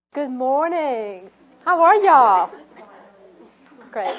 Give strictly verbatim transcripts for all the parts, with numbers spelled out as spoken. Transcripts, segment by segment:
Good morning. How are y'all? Great.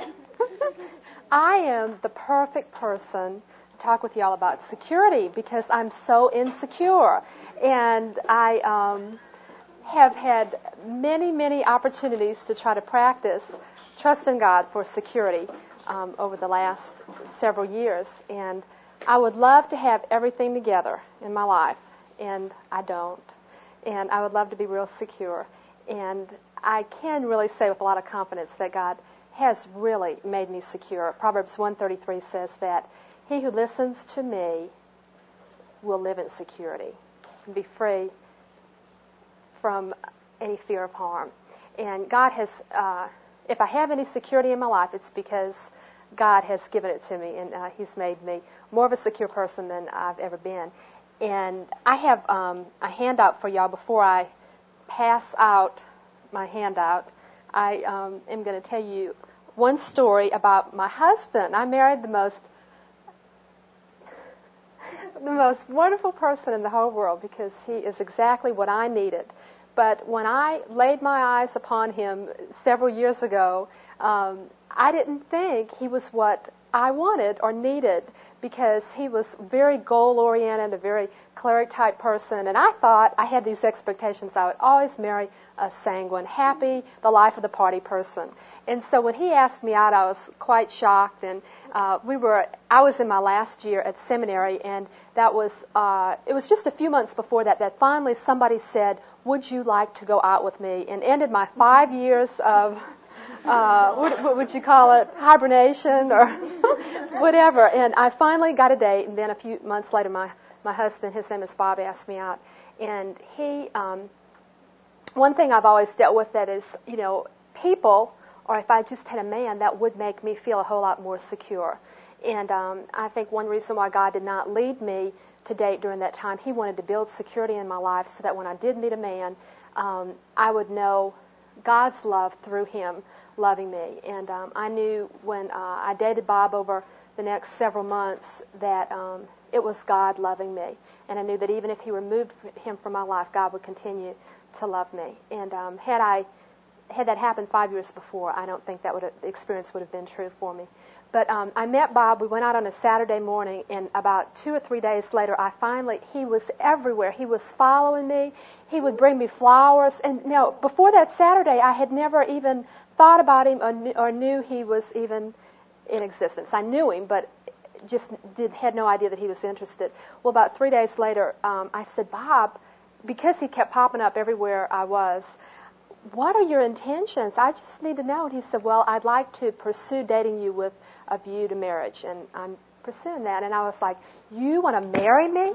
I am the perfect person to talk with y'all about security because I'm so insecure. And I um, have had many, many opportunities to try to practice trust in God for security um, over the last several years. And I would love to have everything together in my life, and I don't. And I would love to be real secure. And I can really say with a lot of confidence that God has really made me secure. Proverbs one thirty-three says that he who listens to me will live in security and be free from any fear of harm. And God has, uh, if I have any security in my life, it's because God has given it to me, and uh, He's made me more of a secure person than I've ever been. And I have um, a handout for y'all before I pass out my handout. I um, am going to tell you one story about my husband. I married the most the most wonderful person in the whole world because he is exactly what I needed. But when I laid my eyes upon him several years ago, um, I didn't think he was what I wanted or needed, because he was very goal-oriented, a very cleric-type person, and I thought I had these expectations I would always marry a sanguine, happy, the life of the party person. And so when he asked me out, I was quite shocked, and uh, we were, I was in my last year at seminary, and that was, uh, it was just a few months before that, that finally somebody said, would you like to go out with me, and ended my five years of Uh, what, what would you call it, hibernation or whatever. And I finally got a date, and then a few months later, my, my husband, his name is Bob, asked me out. And he, um, one thing I've always dealt with that is, you know, people, or if I just had a man, that would make me feel a whole lot more secure. And um, I think one reason why God did not lead me to date during that time, He wanted to build security in my life so that when I did meet a man, um, I would know God's love through him loving me. And um, I knew when uh, I dated Bob over the next several months that um, it was God loving me. And I knew that even if He removed him from my life, God would continue to love me. And um, had I had that happened five years before, I don't think that would have, the experience would have been true for me. But um, I met Bob. We went out on a Saturday morning, and about two or three days later, I finally, he was everywhere. He was following me. He would bring me flowers. And now, before that Saturday, I had never even thought about him or, knew, or knew he was even in existence. I knew him, but just did had no idea that he was interested. Well, about three days later, um, I said, Bob, because he kept popping up everywhere I was, what are your intentions? I just need to know. And he said, well, I'd like to pursue dating you with a view to marriage, and I'm pursuing that. And I was like, you want to marry me?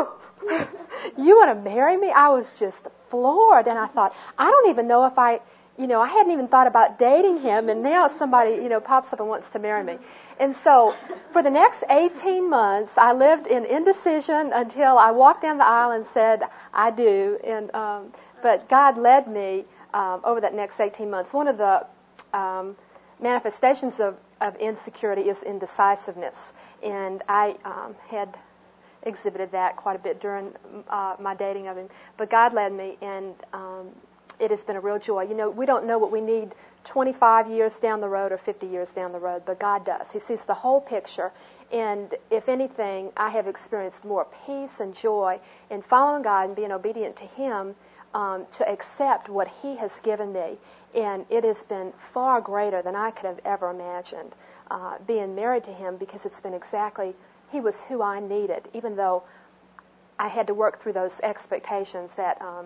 You want to marry me? I was just floored, and I thought, I don't even know if I, you know, I hadn't even thought about dating him, and now somebody, you know, pops up and wants to marry me. And so for the next eighteen months, I lived in indecision until I walked down the aisle and said, I do. And um, but God led me Um, over that next eighteen months. One of the um, manifestations of, of insecurity is indecisiveness, and I um, had exhibited that quite a bit during uh, my dating of him. But God led me, and um, it has been a real joy. You know, we don't know what we need twenty-five years down the road or fifty years down the road, but God does. He sees the whole picture, and if anything, I have experienced more peace and joy in following God and being obedient to Him, Um, to accept what He has given me. And it has been far greater than I could have ever imagined, uh, being married to Him, because it's been exactly, He was who I needed, even though I had to work through those expectations that um,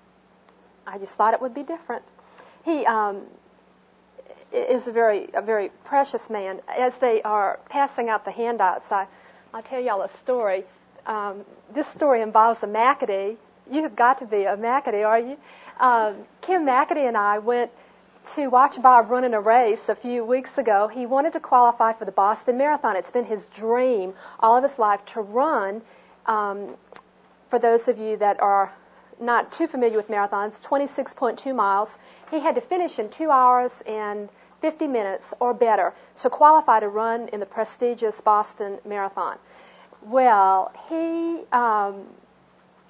I just thought it would be different. He um, is a very, a very precious man. As they are passing out the handouts, I, I'll tell y'all a story. Um, this story involves a McAdee. You have got to be a McAdee, are you? Um, Kim McAdee and I went to watch Bob run in a race a few weeks ago. He wanted to qualify for the Boston Marathon. It's been his dream all of his life to run. Um, for those of you that are not too familiar with marathons, twenty-six point two miles. He had to finish in two hours and fifty minutes or better to qualify to run in the prestigious Boston Marathon. Well, he... Um,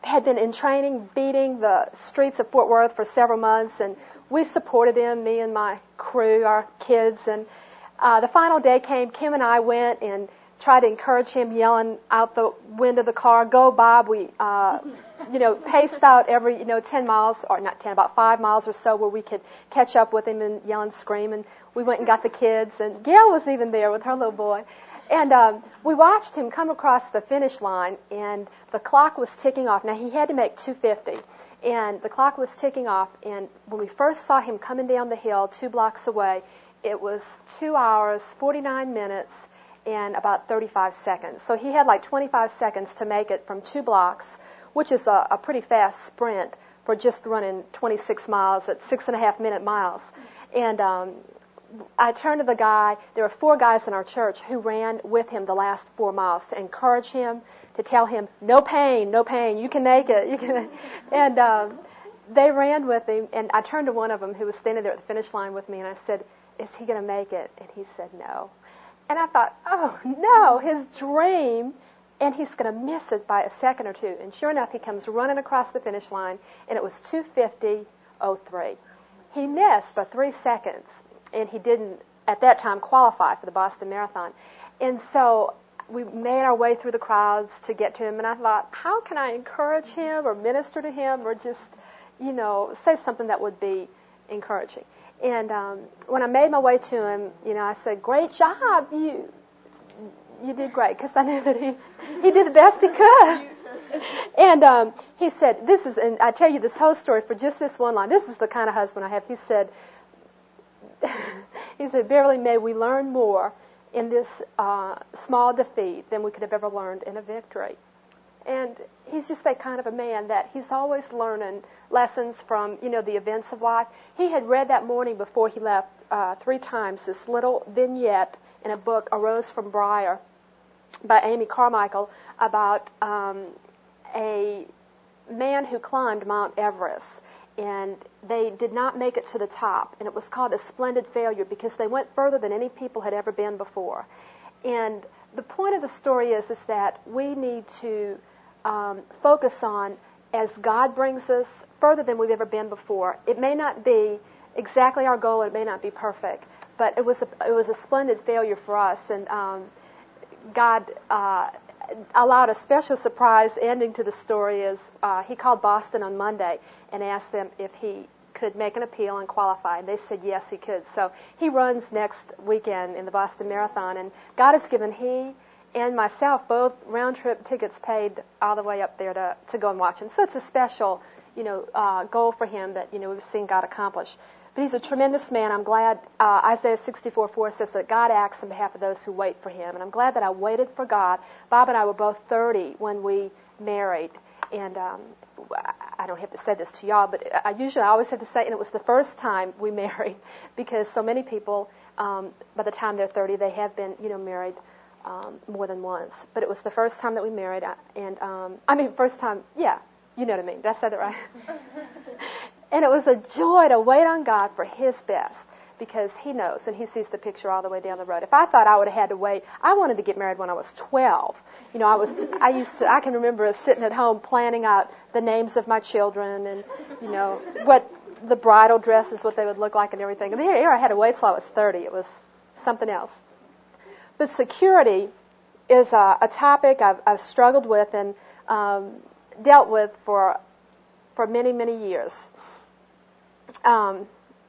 had been in training, beating the streets of Fort Worth for several months, and we supported him, me and my crew, our kids. And uh, the final day came. Kim and I went and tried to encourage him, yelling out the window of the car, "Go, Bob!" We, uh, you know, paced out every, you know, ten miles, or not ten, about five miles or so, where we could catch up with him and yell and scream. And we went and got the kids, and Gail was even there with her little boy. And um, we watched him come across the finish line, and the clock was ticking off. Now, he had to make two fifty, and the clock was ticking off. And when we first saw him coming down the hill two blocks away, it was two hours, forty-nine minutes, and about thirty-five seconds. So he had like twenty-five seconds to make it from two blocks, which is a, a pretty fast sprint for just running twenty-six miles at six and a half minute miles. And um, I turned to the guy. There were four guys in our church who ran with him the last four miles to encourage him, to tell him, "No pain, no pain. You can make it. You can." And um, they ran with him. And I turned to one of them who was standing there at the finish line with me, and I said, "Is he going to make it?" And he said, "No." And I thought, "Oh no, his dream." And he's going to miss it by a second or two. And sure enough, he comes running across the finish line, and it was two fifty oh three. He missed by three seconds. And he didn't, at that time, qualify for the Boston Marathon. And so we made our way through the crowds to get to him, and I thought, how can I encourage him or minister to him or just, you know, say something that would be encouraging? And um, when I made my way to him, you know, I said, "Great job, you you did great," because I knew that he, he did the best he could. And um, he said, this is, and I tell you this whole story for just this one line. This is the kind of husband I have. He said, he said, "Beverly, may we learn more in this uh, small defeat than we could have ever learned in a victory." And he's just that kind of a man that he's always learning lessons from, you know, the events of life. He had read that morning before he left uh, three times this little vignette in a book, A Rose from Briar, by Amy Carmichael, about um, a man who climbed Mount Everest. And they did not make it to the top. And it was called a splendid failure because they went further than any people had ever been before. And the point of the story is, is that we need to um, focus on, as God brings us further than we've ever been before. It may not be exactly our goal. It may not be perfect. But it was a, it was a splendid failure for us. And um, God uh, allowed a special surprise ending to the story. Is uh, he called Boston on Monday and asked them if he could make an appeal and qualify, and they said yes, he could. So he runs next weekend in the Boston Marathon, and God has given he and myself both round-trip tickets paid all the way up there to, to go and watch him. So it's a special, you know, uh, goal for him that, you know, we've seen God accomplish. But he's a tremendous man. I'm glad uh, Isaiah sixty-four four says that God acts on behalf of those who wait for him, and I'm glad that I waited for God. Bob and I were both thirty when we married, and um, I don't have to say this to y'all, but I usually I always have to say, and it was the first time we married, because so many people, um, by the time they're thirty, they have been, you know, married um, more than once. But it was the first time that we married, and um, I mean, first time, yeah, you know what I mean. Did I say that right? And it was a joy to wait on God for his best, because he knows and he sees the picture all the way down the road. If I thought I would have had to wait, I wanted to get married when I was twelve. You know, I was, I used to, I can remember sitting at home planning out the names of my children and, you know, what the bridal dresses, what they would look like and everything. And here I had to wait till I was thirty. It was something else. But security is a, a topic I've, I've struggled with and um, dealt with for for many, many years. Um,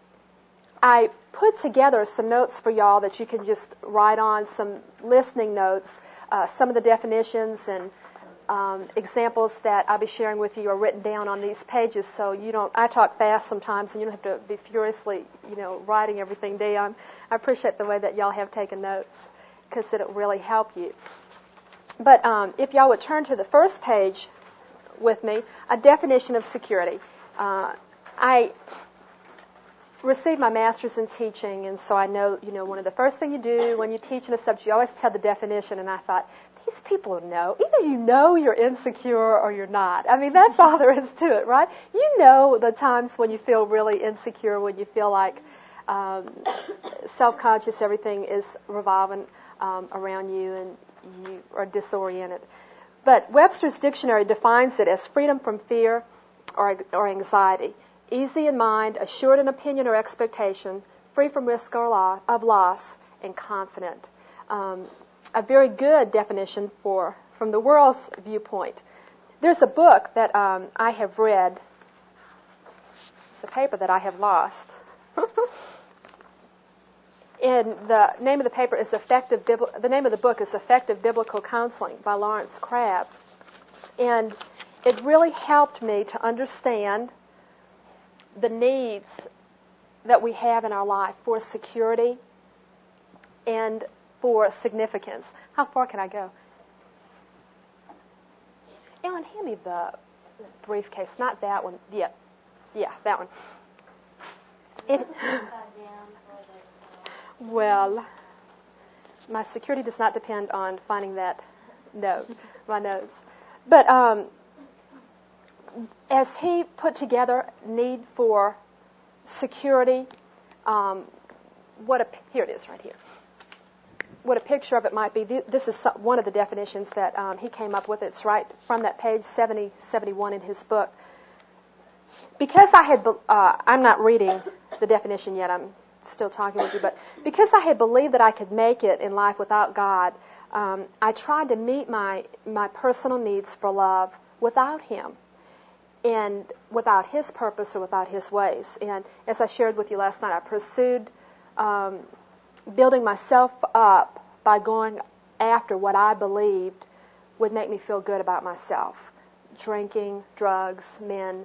I put together some notes for y'all that you can just write on, some listening notes. Uh, some of the definitions and um, examples that I'll be sharing with you are written down on these pages, so you don't. I talk fast sometimes, and you don't have to be furiously, you know, writing everything down. I appreciate the way that y'all have taken notes, because it'll really help you. But um, if y'all would turn to the first page with me, a definition of security. Uh, I received my master's in teaching, and so I know, you know, one of the first things you do when you teach in a subject, you always tell the definition, and I thought, these people know. Either you know you're insecure or you're not. I mean, that's all there is to it, right? You know the times when you feel really insecure, when you feel like um, self-conscious, everything is revolving um, around you, and you are disoriented. But Webster's dictionary defines it as freedom from fear or, or anxiety, easy in mind, assured in opinion or expectation, free from risk or lo- of loss, and confident. Um, a very good definition for from the world's viewpoint. There's a book that um, I have read. It's a paper that I have lost. And the name of the paper is Effective. Bibli- the name of the book is Effective Biblical Counseling by Lawrence Crabb, and it really helped me to understand the needs that we have in our life for security and for significance. How far can I go? Ellen, hand me the briefcase. Not that one. Yeah, yeah, that one. It, well, my security does not depend on finding that note, my notes. But um, as he put together need for security, um, what a here it is right here. What a picture of it might be. This is one of the definitions that um, he came up with. It's right from that page seventy, seventy-one in his book. Because I had, uh, I'm not reading the definition yet. I'm still talking with you, but because I had believed that I could make it in life without God, um, I tried to meet my my personal needs for love without Him, and without His purpose or without His ways. And as I shared with you last night, I pursued um, building myself up by going after what I believed would make me feel good about myself: drinking, drugs, men.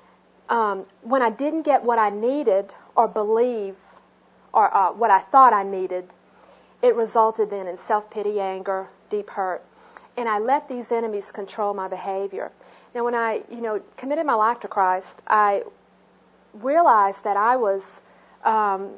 Um, when I didn't get what I needed or believe, or uh, what I thought I needed, it resulted then in self-pity, anger, deep hurt. And I let these enemies control my behavior. Now, when I, you know, committed my life to Christ, I realized that I was um,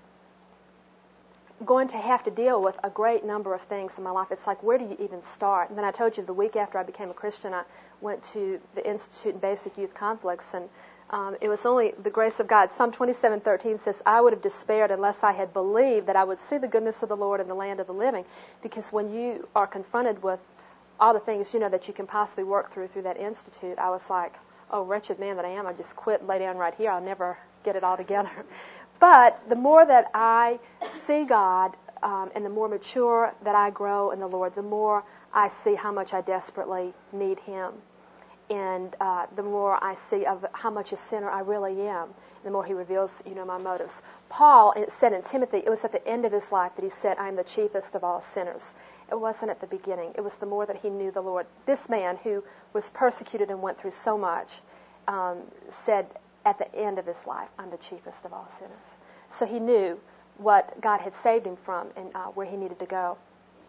going to have to deal with a great number of things in my life. It's like, where do you even start? And then I told you the week after I became a Christian, I went to the Institute in Basic Youth Conflicts, and Um, it was only the grace of God. Psalm twenty-seven thirteen says, I would have despaired unless I had believed that I would see the goodness of the Lord in the land of the living. Because when you are confronted with all the things, you know, that you can possibly work through through that institute, I was like, oh, wretched man that I am, I just quit and lay down right here. I'll never get it all together. But the more that I see God, um, and the more mature that I grow in the Lord, the more I see how much I desperately need Him. And uh, the more I see of how much a sinner I really am, the more He reveals, you know, my motives. Paul, it said in Timothy, it was at the end of his life that he said, I am the chiefest of all sinners. It wasn't at the beginning. It was the more that he knew the Lord. This man who was persecuted and went through so much um, said at the end of his life, I'm the chiefest of all sinners. So he knew what God had saved him from and uh, where he needed to go.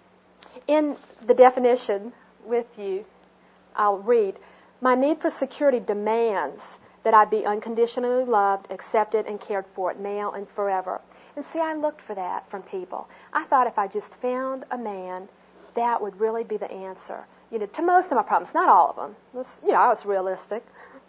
In the definition with you, I'll read, my need for security demands that I be unconditionally loved, accepted, and cared for now and forever. And see, I looked for that from people. I thought if I just found a man, that would really be the answer. You know, to most of my problems, not all of them. It was, you know, I was realistic.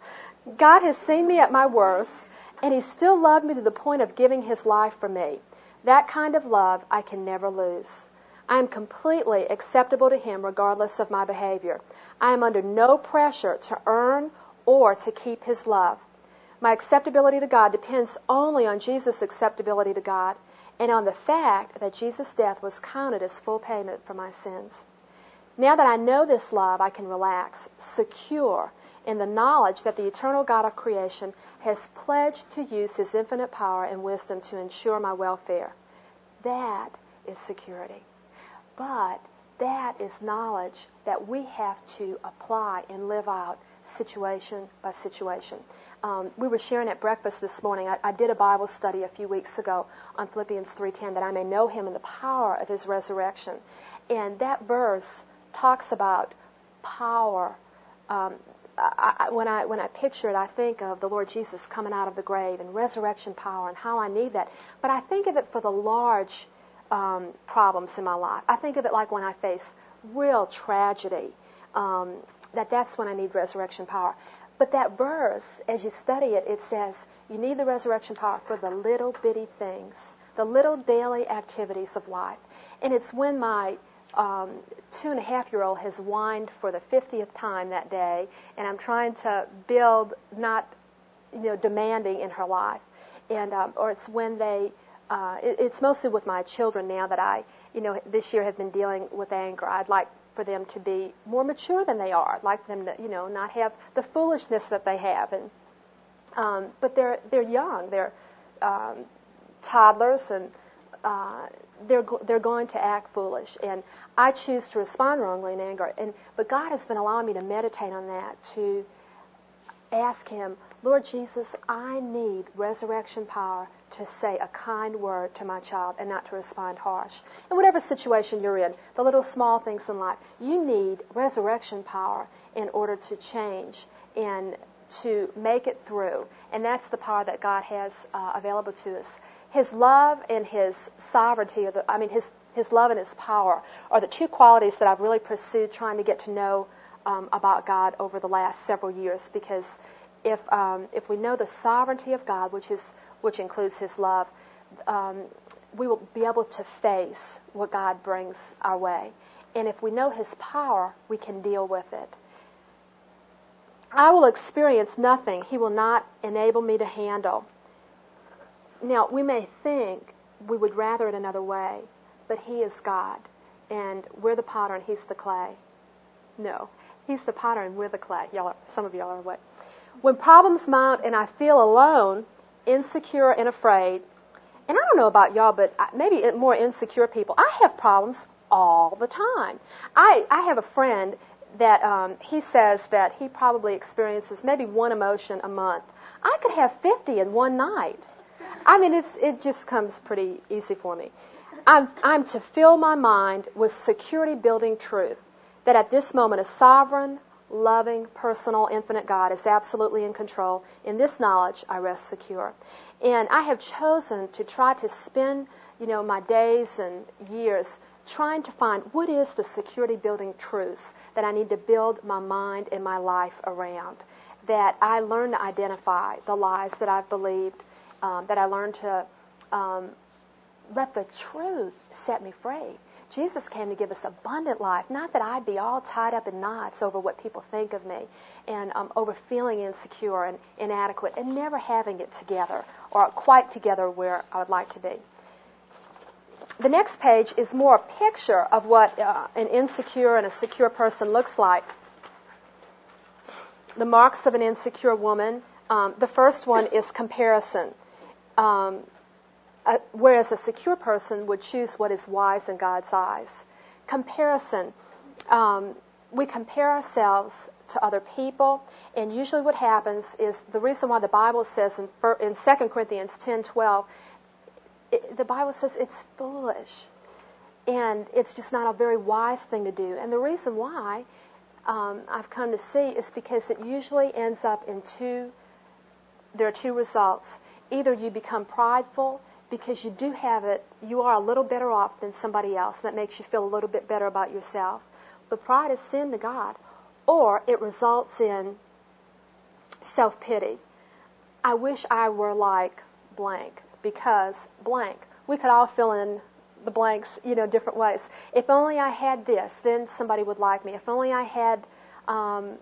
God has seen me at my worst, and He still loved me to the point of giving His life for me. That kind of love I can never lose. I am completely acceptable to Him regardless of my behavior. I am under no pressure to earn or to keep His love. My acceptability to God depends only on Jesus' acceptability to God and on the fact that Jesus' death was counted as full payment for my sins. Now that I know this love, I can relax, secure in the knowledge that the eternal God of creation has pledged to use His infinite power and wisdom to ensure my welfare. That is security. But that is knowledge that we have to apply and live out situation by situation. Um, we were sharing at breakfast this morning. I, I did a Bible study a few weeks ago on Philippians three ten, that I may know Him in the power of His resurrection. And that verse talks about power. Um, I, I, when I when I picture it, I think of the Lord Jesus coming out of the grave and resurrection power and how I need that. But I think of it for the large um, problems in my life. I think of it like when I face real tragedy, um, that that's when I need resurrection power. But that verse, as you study it, it says you need the resurrection power for the little bitty things, the little daily activities of life. And it's when my um, two and a half year old has whined for the fiftieth time that day, and I'm trying to build, not, you know, demanding in her life. And um, or it's when they, uh, it, it's mostly with my children now that I, you know, this year have been dealing with anger. I'd like for them to be more mature than they are. I'd like them to, you know, not have the foolishness that they have. And um, but they're they're young. They're um, toddlers, and uh, they're go- they're going to act foolish. And I choose to respond wrongly in anger. And but God has been allowing me to meditate on that, to ask Him, Lord Jesus, I need resurrection power to say a kind word to my child and not to respond harsh. In whatever situation you're in, the little small things in life, you need resurrection power in order to change and to make it through. And that's the power that God has uh, available to us. His love and His sovereignty, or the, I mean, His His love and His power are the two qualities that I've really pursued trying to get to know um, about God over the last several years. Because if um, if we know the sovereignty of God, which is which includes His love, um, we will be able to face what God brings our way. And if we know His power, we can deal with it. I will experience nothing He will not enable me to handle. Now, we may think we would rather it another way, but He is God, and we're the potter and He's the clay. No, He's the potter and we're the clay. Y'all are, some of y'all are away. When problems mount and I feel alone, insecure and afraid, and I don't know about y'all, but maybe more insecure people, I have problems all the time. I, I have a friend that um, he says that he probably experiences maybe one emotion a month. I could have fifty in one night. I mean, it's, it just comes pretty easy for me. I'm, I'm to fill my mind with security-building truth that at this moment a sovereign, loving, personal, infinite God is absolutely in control. In this knowledge, I rest secure. And I have chosen to try to spend, you know, my days and years trying to find what is the security-building truths that I need to build my mind and my life around, that I learn to identify the lies that I've believed, um, that I learn to um, let the truth set me free. Jesus came to give us abundant life, not that I be all tied up in knots over what people think of me and um, over feeling insecure and inadequate and never having it together or quite together where I would like to be. The next page is more a picture of what uh, an insecure and a secure person looks like. The marks of an insecure woman. Um, the first one is comparison. Um, Uh, whereas a secure person would choose what is wise in God's eyes. Comparison. Um, we compare ourselves to other people, and usually what happens is the reason why the Bible says in, in Second Corinthians ten twelve, it, the Bible says it's foolish, and it's just not a very wise thing to do. And the reason why um, I've come to see is because it usually ends up in two, there are two results. Either you become prideful, because you do have it, you are a little better off than somebody else. That makes you feel a little bit better about yourself. But pride is sin to God. Or it results in self-pity. I wish I were like blank, because blank. We could all fill in the blanks, you know, different ways. If only I had this, then somebody would like me. If only I had um,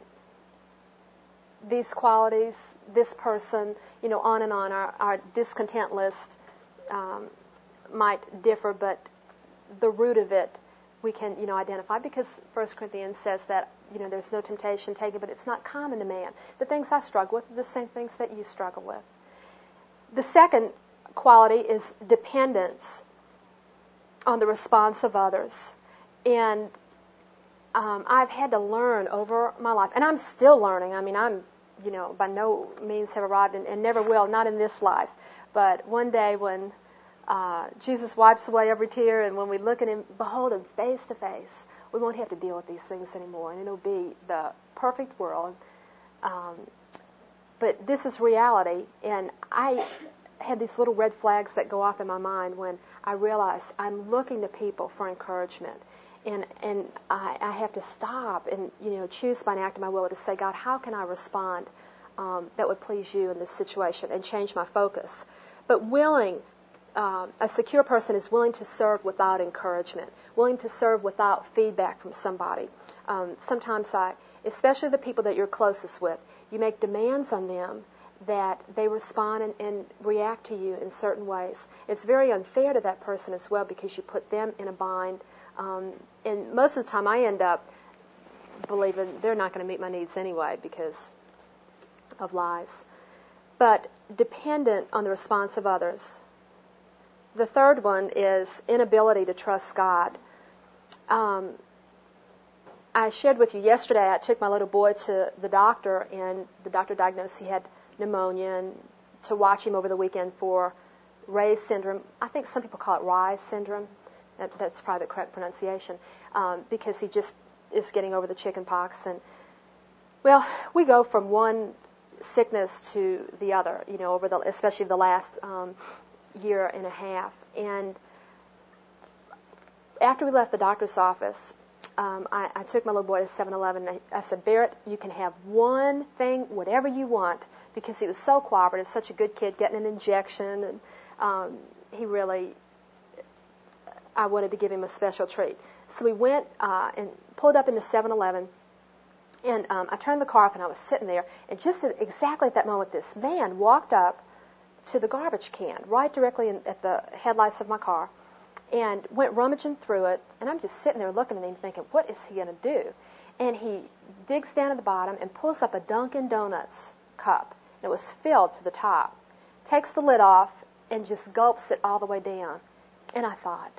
these qualities, this person, you know, on and on. Our, our discontent list Um, might differ, but the root of it we can, you know, identify, because First Corinthians says that, you know, there's no temptation taken, but it's not common to man. The things I struggle with are the same things that you struggle with. The second quality is dependence on the response of others. And um, I've had to learn over my life, and I'm still learning. I mean, I'm, you know, by no means have arrived and, and never will, not in this life. But one day when uh, Jesus wipes away every tear, and when we look at Him, behold Him face to face, we won't have to deal with these things anymore, and it'll be the perfect world. Um, but this is reality, and I had these little red flags that go off in my mind when I realize I'm looking to people for encouragement, and and I, I have to stop and, you know, choose by an act of my will to say, God, how can I respond um, that would please You in this situation and change my focus? But willing um, a secure person is willing to serve without encouragement, willing to serve without feedback from somebody. Um, sometimes I, especially the people that you're closest with, you make demands on them that they respond and, and react to you in certain ways. It's very unfair to that person as well because you put them in a bind. Um, and most of the time I end up believing they're not going to meet my needs anyway because of lies. But dependent on the response of others. The third one is inability to trust God. Um, I shared with you yesterday, I took my little boy to the doctor, and the doctor diagnosed he had pneumonia, and to watch him over the weekend for Ray's syndrome. I think some people call it Rye's syndrome. That, that's probably the correct pronunciation, um, because he just is getting over the chicken pox. And, well, we go from one sickness to the other, you know, over the, especially the last um, year and a half. And after we left the doctor's office, um, I, I took my little boy to seven eleven, and I, I said, Barrett, you can have one thing, whatever you want, because he was so cooperative, such a good kid, getting an injection, and um, he really, I wanted to give him a special treat. So we went uh, and pulled up into seven eleven, and um, I turned the car off, and I was sitting there, and just at, exactly at that moment, this man walked up to the garbage can, right directly in, at the headlights of my car, and went rummaging through it, and I'm just sitting there looking at him thinking, what is he going to do? And he digs down at the bottom and pulls up a Dunkin' Donuts cup. And it was filled to the top. Takes the lid off and just gulps it all the way down. And I thought,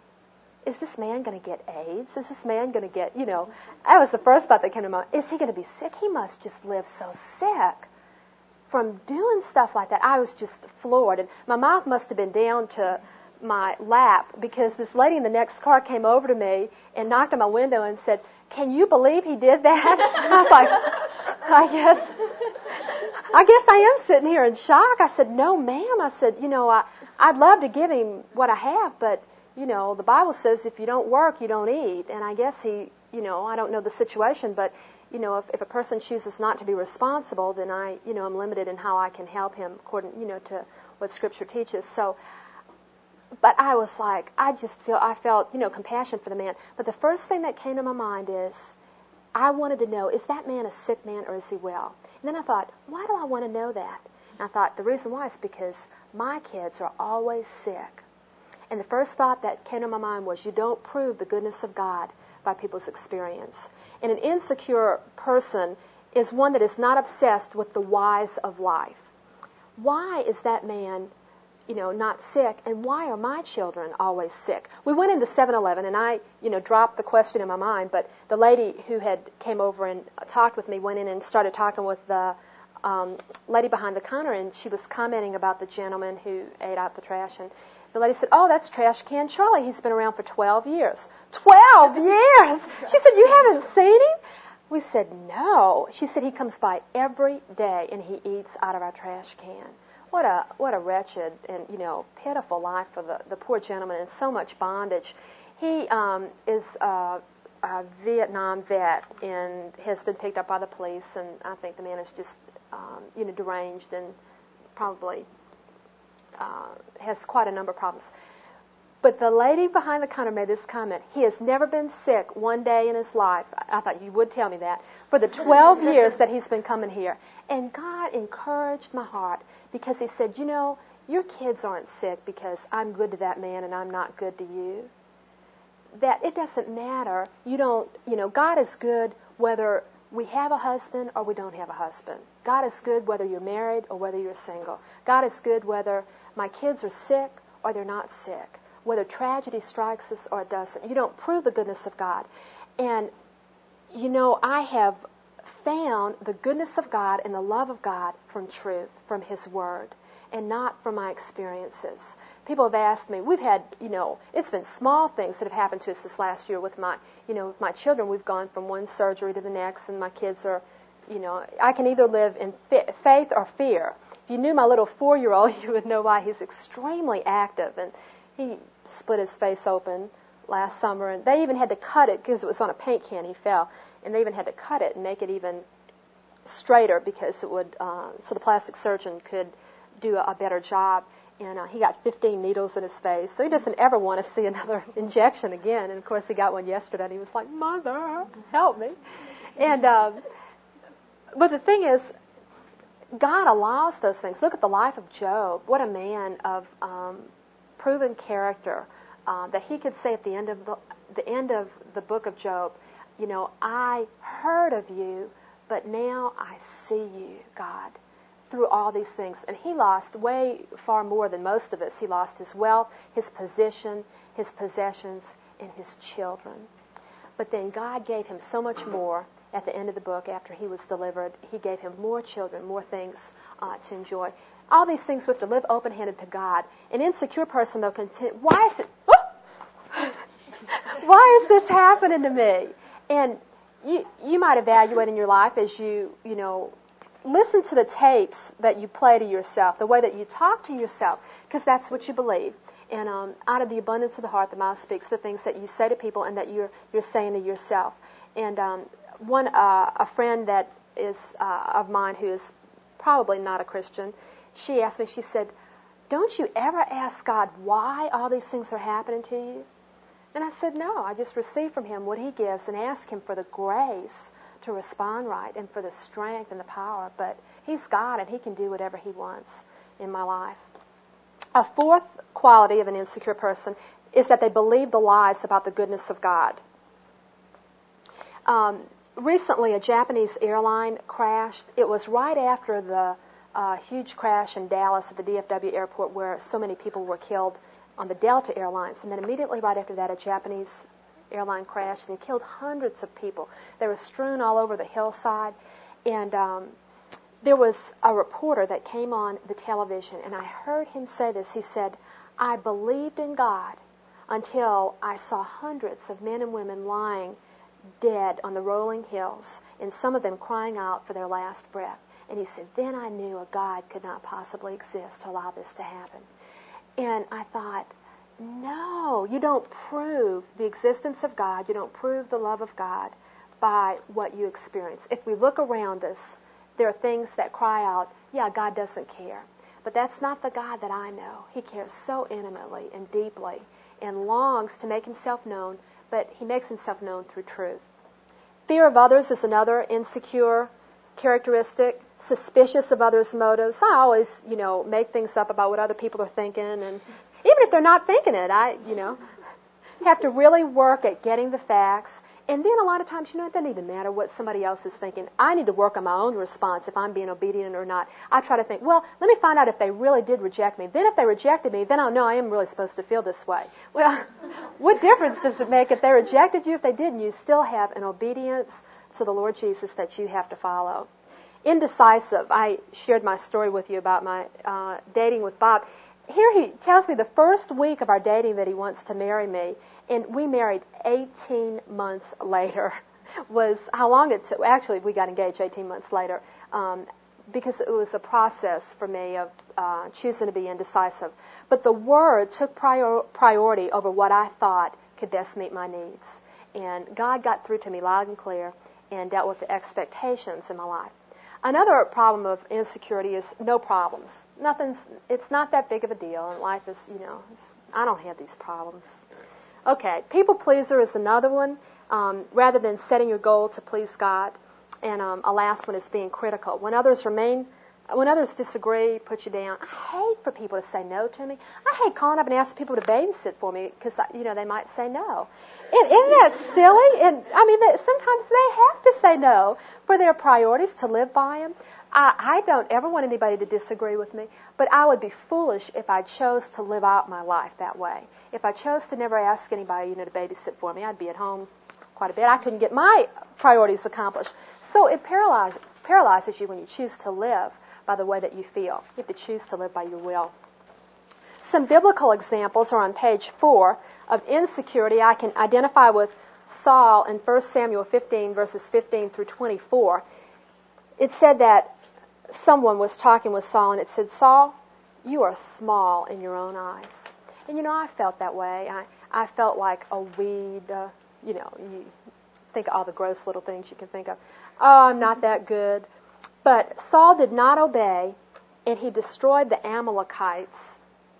is this man going to get AIDS? Is this man going to get, you know, that was the first thought that came to mind. Is he going to be sick? He must just live so sick from doing stuff like that. I was just floored. And my mouth must have been down to my lap because this lady in the next car came over to me and knocked on my window and said, can you believe he did that? I was like, I guess, I guess I am sitting here in shock. I said, no, ma'am. I said, you know, I, I'd love to give him what I have, but, you know, the Bible says if you don't work, you don't eat. And I guess he, you know, I don't know the situation, but, you know, if, if a person chooses not to be responsible, then I, you know, I'm limited in how I can help him according, you know, to what Scripture teaches. So, but I was like, I just feel, I felt, you know, compassion for the man. But the first thing that came to my mind is, I wanted to know, is that man a sick man or is he well? And then I thought, why do I want to know that? And I thought, the reason why is because my kids are always sick. And the first thought that came to my mind was, you don't prove the goodness of God by people's experience. And an insecure person is one that is not obsessed with the whys of life. Why is that man, you know, not sick, and why are my children always sick? We went into seven eleven, and I, you know, dropped the question in my mind, but the lady who had came over and talked with me went in and started talking with the um, lady behind the counter, and she was commenting about the gentleman who ate out the trash, and the lady said, oh, that's Trash Can Charlie. He's been around for twelve years. twelve years! She said, you haven't seen him? We said, no. She said, he comes by every day, and he eats out of our trash can. What a what a wretched and, you know, pitiful life for the, the poor gentleman, and so much bondage. He um, is a, a Vietnam vet and has been picked up by the police, and I think the man is just, um, you know, deranged and probably uh, has quite a number of problems. But the lady behind the counter made this comment. He has never been sick one day in his life. I thought you would tell me that. For the twelve years that he's been coming here. And God encouraged my heart because he said, you know, your kids aren't sick because I'm good to that man and I'm not good to you. That it doesn't matter. You don't, you know, God is good whether we have a husband or we don't have a husband. God is good whether you're married or whether you're single. God is good whether my kids are sick or they're not sick. Whether tragedy strikes us or it doesn't. You don't prove the goodness of God. And, you know, I have found the goodness of God and the love of God from truth, from His Word, and not from my experiences. People have asked me, we've had, you know, it's been small things that have happened to us this last year with my, you know, with my children. We've gone from one surgery to the next, and my kids are, you know, I can either live in faith or fear. If you knew my little four-year-old, you would know why. He's extremely active, and he split his face open last summer, and they even had to cut it because it was on a paint can. He fell, and they even had to cut it and make it even straighter because it would, uh, so the plastic surgeon could do a, a better job. And uh, he got fifteen needles in his face, so he doesn't ever want to see another injection again. And, of course, he got one yesterday, and he was like, Mother, help me. And um, but the thing is, God allows those things. Look at the life of Job. What a man of um, proven character, uh, that he could say at the end of the, the end of the book of Job, you know, I heard of you, but now I see you, God, through all these things. And he lost way far more than most of us. He lost his wealth, his position, his possessions, and his children. But then God gave him so much more at the end of the book after he was delivered. He gave him more children, more things uh, to enjoy. All these things we have to live open-handed to God. An insecure person, though, content, why is it, oh! why is this happening to me? And you, you might evaluate in your life as you, you know, listen to the tapes that you play to yourself, the way that you talk to yourself, because that's what you believe. And um, out of the abundance of the heart, the mouth speaks. The things that you say to people and that you're you're saying to yourself. And um, one uh, a friend that is uh, of mine who is probably not a Christian, she asked me. She said, "Don't you ever ask God why all these things are happening to you?" And I said, "No. I just receive from Him what He gives and ask Him for the grace to respond right and for the strength and the power. But He's God and He can do whatever He wants in my life." A fourth quality of an insecure person is that they believe the lies about the goodness of God. Um, recently, a Japanese airline crashed. It was right after the uh, huge crash in Dallas at the D F W airport where so many people were killed on the Delta Airlines. And then immediately right after that, a Japanese airline crashed and killed hundreds of people. They were strewn all over the hillside. And um, there was a reporter that came on the television, and I heard him say this. He said, "I believed in God until I saw hundreds of men and women lying dead on the rolling hills, and some of them crying out for their last breath." And he said, "Then I knew a God could not possibly exist to allow this to happen." And I thought, no, you don't prove the existence of God, you don't prove the love of God by what you experience. If we look around us, there are things that cry out, yeah, God doesn't care. But that's not the God that I know. He cares so intimately and deeply and longs to make Himself known, but He makes Himself known through truth. Fear of others is another insecure characteristic. Suspicious of others' motives. I always, you know, make things up about what other people are thinking, and even if they're not thinking it, I, you know, have to really work at getting the facts. And then a lot of times, you know, it doesn't even matter what somebody else is thinking. I need to work on my own response if I'm being obedient or not. I try to think, well, let me find out if they really did reject me. Then if they rejected me, then I'll know I am really supposed to feel this way. Well, what difference does it make if they rejected you? If they didn't, you still have an obedience to the Lord Jesus that you have to follow. Indecisive. I shared my story with you about my uh, dating with Bob. Here he tells me the first week of our dating that he wants to marry me, and we married eighteen months later. Was how long it took. Actually, we got engaged eighteen months later um, because it was a process for me of uh, choosing to be indecisive. But the Word took prior, priority over what I thought could best meet my needs. And God got through to me loud and clear and dealt with the expectations in my life. Another problem of insecurity is no problems. Nothing's, it's not that big of a deal, and life is, you know, I don't have these problems. Okay, people pleaser is another one. Um, rather than setting your goal to please God, and um, a last one is being critical. When others remain, when others disagree, put you down. I hate for people to say no to me. I hate calling up and asking people to babysit for me because, you know, they might say no. And, isn't that silly? And I mean, they, sometimes they have to say no for their priorities, to live by them. I, I don't ever want anybody to disagree with me, but I would be foolish if I chose to live out my life that way. If I chose to never ask anybody, you know, to babysit for me, I'd be at home quite a bit. I couldn't get my priorities accomplished. So it paralyzes, paralyzes you when you choose to live by the way that you feel. You have to choose to live by your will. Some biblical examples are on page four of insecurity. I can identify with Saul in First Samuel fifteen, verses fifteen through twenty-four. It said that someone was talking with Saul, and it said, "Saul, you are small in your own eyes." And, you know, I felt that way. I, I felt like a weed. Uh, you know, you think of all the gross little things you can think of. Oh, I'm not that good. But Saul did not obey, and he destroyed the Amalekites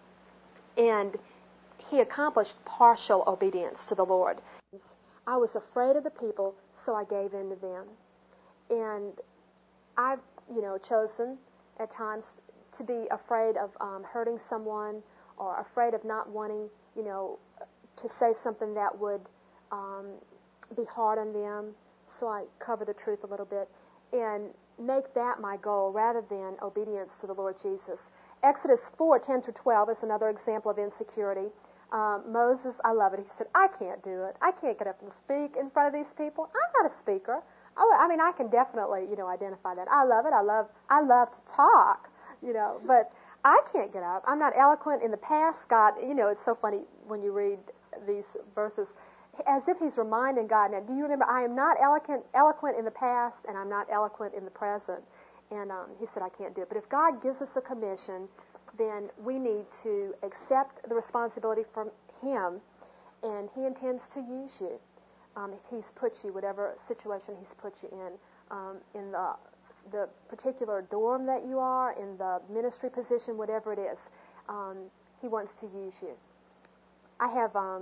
And he accomplished partial obedience to the Lord. I was afraid of the people, so I gave in to them. And I've, you know, chosen at times to be afraid of um, hurting someone, or afraid of not wanting, you know, to say something that would um, be hard on them. So I cover the truth a little bit and make that my goal rather than obedience to the Lord Jesus. Exodus four, ten through twelve is another example of insecurity. Um, Moses, I love it. He said, I can't do it. I can't get up and speak in front of these people. I'm not a speaker. I, I mean, I can definitely, you know, identify that. I love it. I love, I love to talk, you know, but I can't get up. I'm not eloquent in the past. God, you know, it's so funny when you read these verses, as if he's reminding God, now, do you remember, I am not eloquent, eloquent in the past, and I'm not eloquent in the present. And um, he said, I can't do it. But if God gives us a commission, then we need to accept the responsibility from him, and he intends to use you. Um, if he's put you, whatever situation he's put you in, um, in the the particular dorm that you are, in the ministry position, whatever it is, um, he wants to use you. I have um,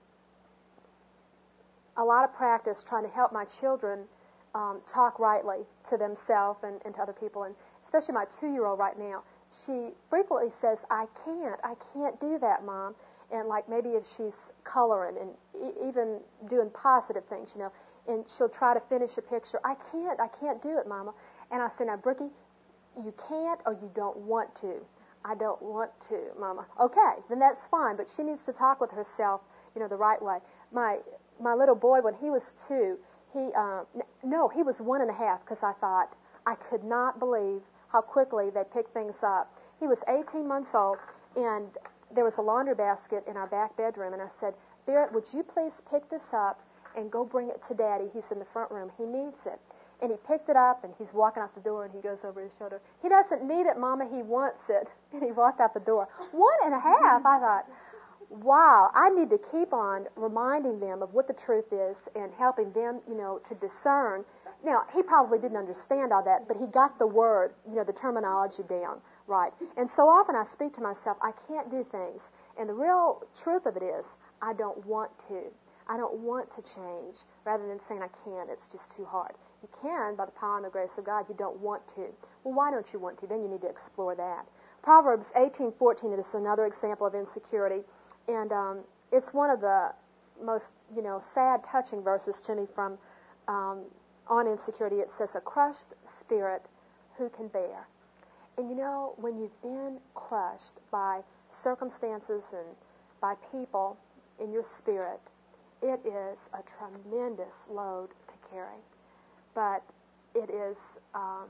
a lot of practice trying to help my children um, talk rightly to themselves and, and to other people, and especially my two-year-old right now. She frequently says, I can't, I can't do that, Mom. And like maybe if she's coloring and e- even doing positive things, you know, and she'll try to finish a picture. I can't, I can't do it, Mama. And I say, now, Brookie, you can't or you don't want to. I don't want to, Mama. Okay, then that's fine, but she needs to talk with herself, you know, the right way. My my little boy, when he was two, he, uh, n- no, he was one and a half, because I thought, I could not believe how quickly they pick things up. He was eighteen months old, and there was a laundry basket in our back bedroom, and I said, Barrett, would you please pick this up and go bring it to Daddy? He's in the front room. He needs it. And he picked it up, and he's walking out the door, and he goes over his shoulder. He doesn't need it, Mama. He wants it. And he walked out the door. One and a half. I thought, wow, I need to keep on reminding them of what the truth is and helping them, you know, to discern. Now, he probably didn't understand all that, but he got the word, you know, the terminology down, right? And so often I speak to myself, I can't do things. And the real truth of it is, I don't want to. I don't want to change, rather than saying I can't, it's just too hard. You can, by the power and the grace of God. You don't want to. Well, why don't you want to? Then you need to explore that. Proverbs eighteen fourteen is another example of insecurity, and um, it's one of the most, you know, sad, touching verses to me from um, on insecurity. It says, a crushed spirit who can bear? And you know, when you've been crushed by circumstances and by people in your spirit, it is a tremendous load to carry. But it is um,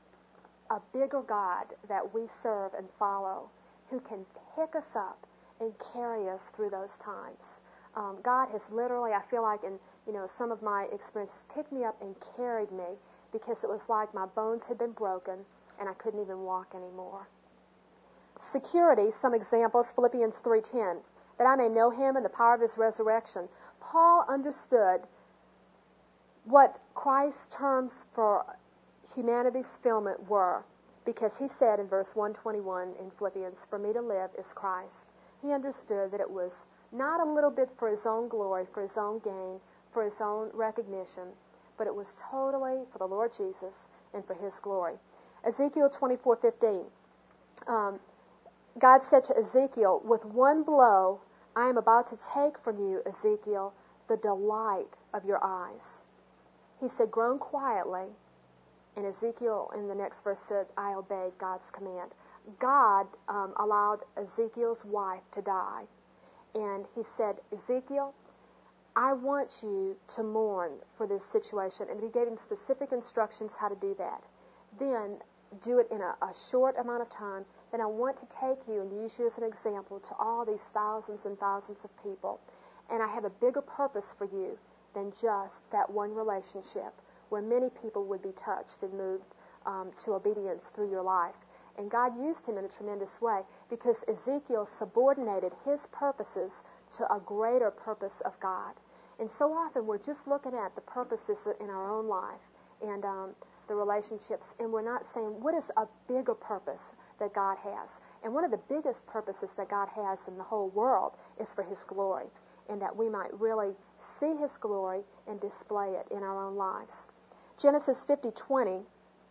a bigger God that we serve and follow, who can pick us up and carry us through those times. Um, God has literally, I feel like in, you know, some of my experiences, picked me up and carried me, because it was like my bones had been broken and I couldn't even walk anymore. Security, some examples, Philippians three ten, that I may know him and the power of his resurrection. Paul understood what Christ's terms for humanity's fulfillment were, because he said in verse one twenty-one in Philippians, for me to live is Christ. He understood that it was not a little bit for his own glory, for his own gain, for his own recognition, but it was totally for the Lord Jesus and for his glory. Ezekiel twenty-four fifteen, um, God said to Ezekiel, with one blow I am about to take from you, Ezekiel, the delight of your eyes. He said, groan quietly. And Ezekiel, in the next verse, said, I obeyed God's command. God um, allowed Ezekiel's wife to die. And he said, Ezekiel, I want you to mourn for this situation. And he gave him specific instructions how to do that. Then do it in a, a short amount of time. Then I want to take you and use you as an example to all these thousands and thousands of people. And I have a bigger purpose for you than just that one relationship, where many people would be touched and moved um, to obedience through your life. And God used him in a tremendous way, because Ezekiel subordinated his purposes to a greater purpose of God. And so often we're just looking at the purposes in our own life and um, the relationships, and we're not saying, what is a bigger purpose that God has. And one of the biggest purposes that God has in the whole world is for His glory, and that we might really see His glory and display it in our own lives. Genesis fifty twenty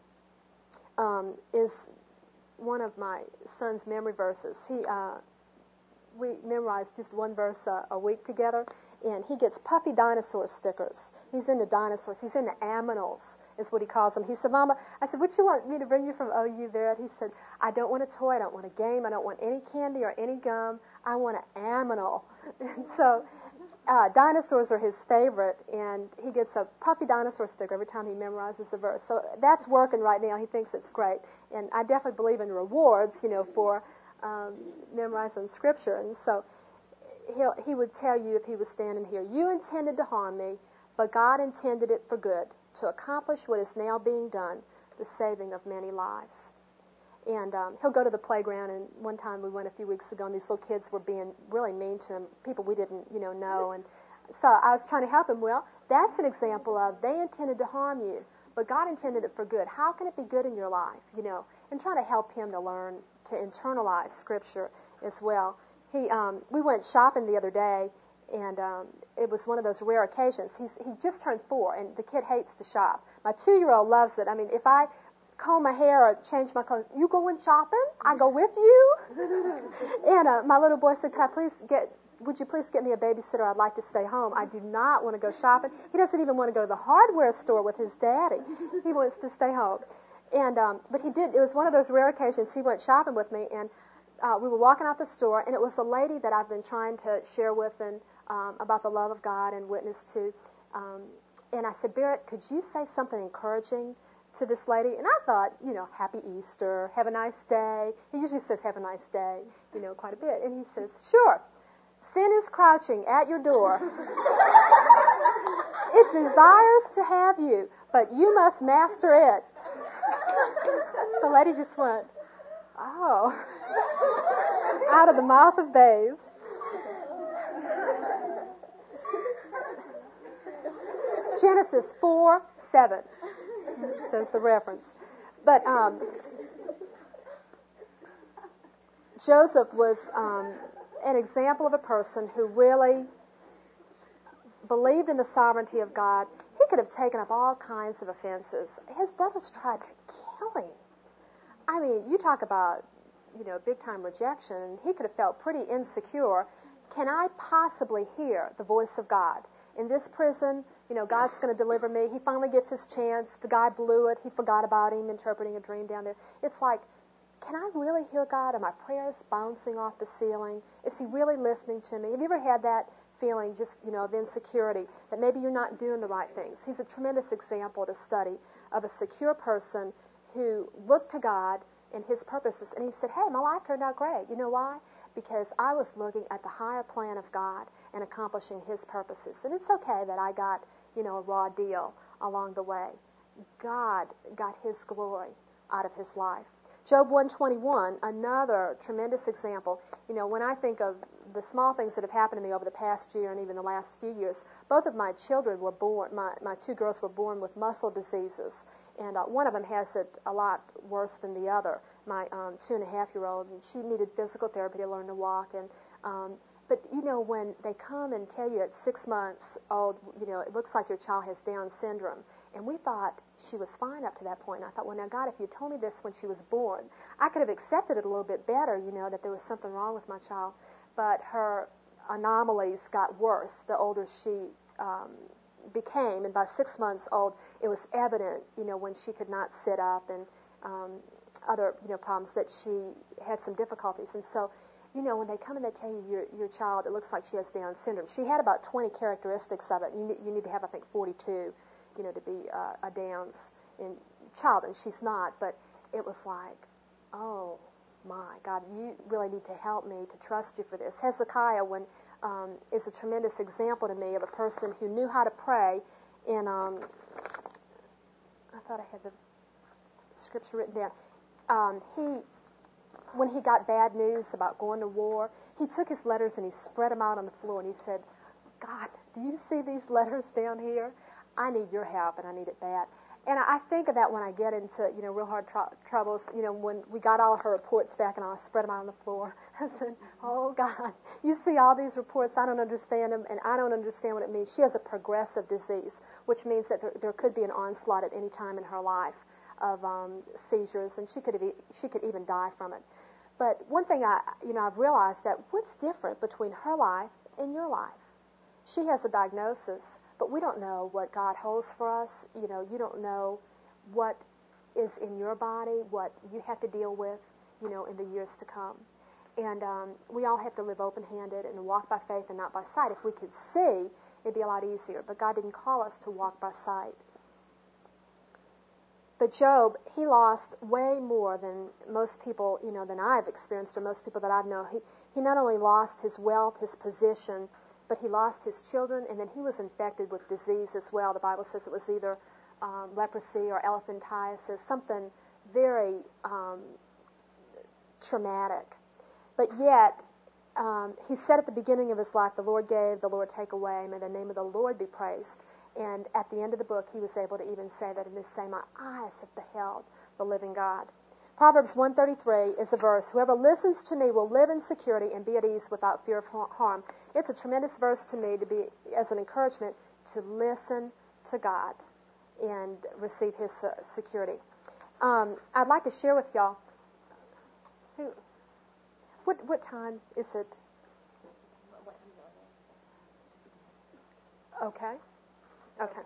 um, is one of my son's memory verses. He, uh, we memorize just one verse a, a week together, and he gets puffy dinosaur stickers. He's into dinosaurs. He's into aminals, is what he calls them. He said, Mama, I said, what you want me to bring you from O U, Barrett? He said, I don't want a toy. I don't want a game. I don't want any candy or any gum. I want an aminal. And so uh, dinosaurs are his favorite, and he gets a puffy dinosaur sticker every time he memorizes a verse. So that's working right now. He thinks it's great. And I definitely believe in rewards, you know, for um, memorizing Scripture. And so he'll, he would tell you if he was standing here, you intended to harm me, but God intended it for good, to accomplish what is now being done, the saving of many lives. And um, he'll go to the playground, and one time we went a few weeks ago, and these little kids were being really mean to him, people we didn't, you know, know. And so I was trying to help him. Well, that's an example of they intended to harm you, but God intended it for good. How can it be good in your life, you know? And trying to help him to learn to internalize Scripture as well. He, um, we went shopping the other day, and um, it was one of those rare occasions. He's, he just turned four, and the kid hates to shop. My two-year-old loves it. I mean, if I comb my hair or change my clothes, you going shopping? I go with you. And uh, my little boy said, "Can I please get? Would you please get me a babysitter? I'd like to stay home. I do not want to go shopping." He doesn't even want to go to the hardware store with his daddy. He wants to stay home. And um, but he did. It was one of those rare occasions. He went shopping with me, and uh, we were walking out the store, and it was a lady that I've been trying to share with and um, about the love of God and witness to. Um, and I said, "Barrett, could you say something encouraging to this lady?" And I thought, you know, happy Easter, have a nice day. He usually says, have a nice day, you know, quite a bit. And he says, sure, sin is crouching at your door. It desires to have you, but you must master it. The lady just went, oh, out of the mouth of babes. Genesis four seven. Says the reference. But um, Joseph was um, an example of a person who really believed in the sovereignty of God. He could have taken up all kinds of offenses. His brothers tried to kill him. I mean, you talk about, you know, big-time rejection. He could have felt pretty insecure. Can I possibly hear the voice of God? In this prison, you know, God's going to deliver me. He finally gets his chance. The guy blew it. He forgot about him, interpreting a dream down there. It's like, can I really hear God? Are my prayers bouncing off the ceiling? Is he really listening to me? Have you ever had that feeling, just, you know, of insecurity, that maybe you're not doing the right things? He's a tremendous example to study of a secure person who looked to God and his purposes, and he said, hey, my life turned out great. You know why? Because I was looking at the higher plan of God and accomplishing his purposes. And it's okay that I got, you know, a raw deal along the way. God got his glory out of his life. Job one twenty-one, another tremendous example. You know, when I think of the small things that have happened to me over the past year and even the last few years, both of my children were born, my, my two girls were born with muscle diseases. And uh, one of them has it a lot worse than the other. My um, two-and-a-half-year-old, and she needed physical therapy to learn to walk. And um, But, you know, when they come and tell you at six months old, you know, it looks like your child has Down syndrome. And we thought she was fine up to that point. And I thought, well, now, God, if you told me this when she was born, I could have accepted it a little bit better, you know, that there was something wrong with my child. But her anomalies got worse the older she um, became. And by six months old, it was evident, you know, when she could not sit up and um, other, you know, problems that she had some difficulties. And so, you know, when they come and they tell you your, your child, it looks like she has Down syndrome. She had about twenty characteristics of it. You need, you need to have, I think, forty-two, you know, to be uh, a Down's in child, and she's not. But it was like, oh, my God, you really need to help me to trust you for this. Hezekiah when, um, is a tremendous example to me of a person who knew how to pray. And um, I thought I had the scripture written down. Um, he... When he got bad news about going to war, he took his letters and he spread them out on the floor and he said, God, do you see these letters down here? I need your help and I need it bad. And I think of that when I get into, you know, real hard tr- troubles. You know, when we got all of her reports back and I spread them out on the floor. I said, oh, God, you see all these reports. I don't understand them, and I don't understand what it means. She has a progressive disease, which means that there, there could be an onslaught at any time in her life of um, seizures, and she could, have, she could even die from it. But one thing I, you know, I've realized that what's different between her life and your life? She has a diagnosis, but we don't know what God holds for us. You know, you don't know what is in your body, what you have to deal with, you know, in the years to come. And um, we all have to live open-handed and walk by faith and not by sight. If we could see, it'd be a lot easier. But God didn't call us to walk by sight. But Job, he lost way more than most people, you know, than I've experienced or most people that I've known. He, he not only lost his wealth, his position, but he lost his children, and then he was infected with disease as well. The Bible says it was either um, leprosy or elephantiasis, something very um, traumatic. But yet, um, he said at the beginning of his life, the Lord gave, the Lord take away, may the name of the Lord be praised. And at the end of the book, he was able to even say that in this same, my eyes have beheld the living God. Proverbs one thirty-three is a verse, whoever listens to me will live in security and be at ease without fear of harm. It's a tremendous verse to me to be as an encouragement to listen to God and receive his uh, security. Um, I'd like to share with y'all, who, what, what time is it? Okay. Okay.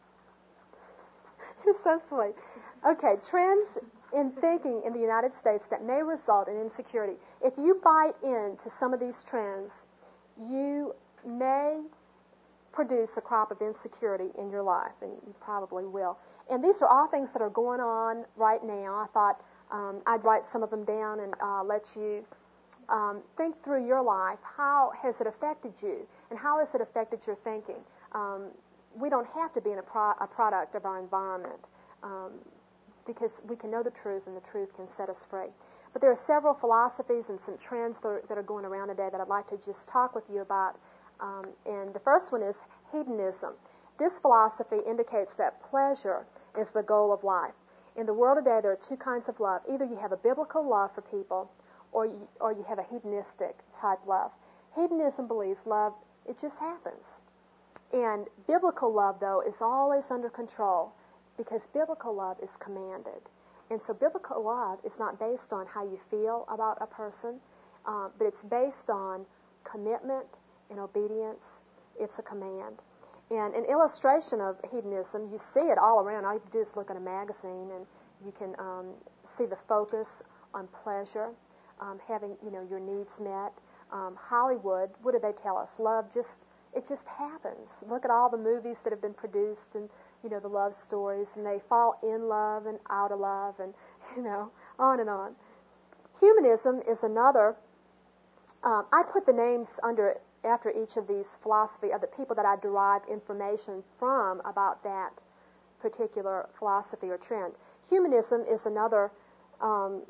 You're so sweet. Okay, trends in thinking in the United States that may result in insecurity. If you bite into some of these trends, you may produce a crop of insecurity in your life, and you probably will. And these are all things that are going on right now. I thought um, I'd write some of them down and uh, let you um, think through your life. How has it affected you, and how has it affected your thinking? Um, we don't have to be in a, pro- a product of our environment um, because we can know the truth, and the truth can set us free. But there are several philosophies and some trends that are, that are going around today that I'd like to just talk with you about. Um, and the first one is hedonism. This philosophy indicates that pleasure is the goal of life. In the world today, there are two kinds of love. Either you have a biblical love for people, or you, or you have a hedonistic type love. Hedonism believes love, it just happens. And biblical love, though, is always under control because biblical love is commanded. And so biblical love is not based on how you feel about a person, uh, but it's based on commitment and obedience. It's a command. And an illustration of hedonism, you see it all around. All you have to do is look at a magazine, and you can um, see the focus on pleasure, um, having you know your needs met. Um, Hollywood, what do they tell us? Love just it just happens. Look at all the movies that have been produced, and you know the love stories, and they fall in love and out of love, and you know on and on. Humanism is another. Um, I put the names under after each of these philosophy of the people that I derived information from about that particular philosophy or trend. Humanism is another um,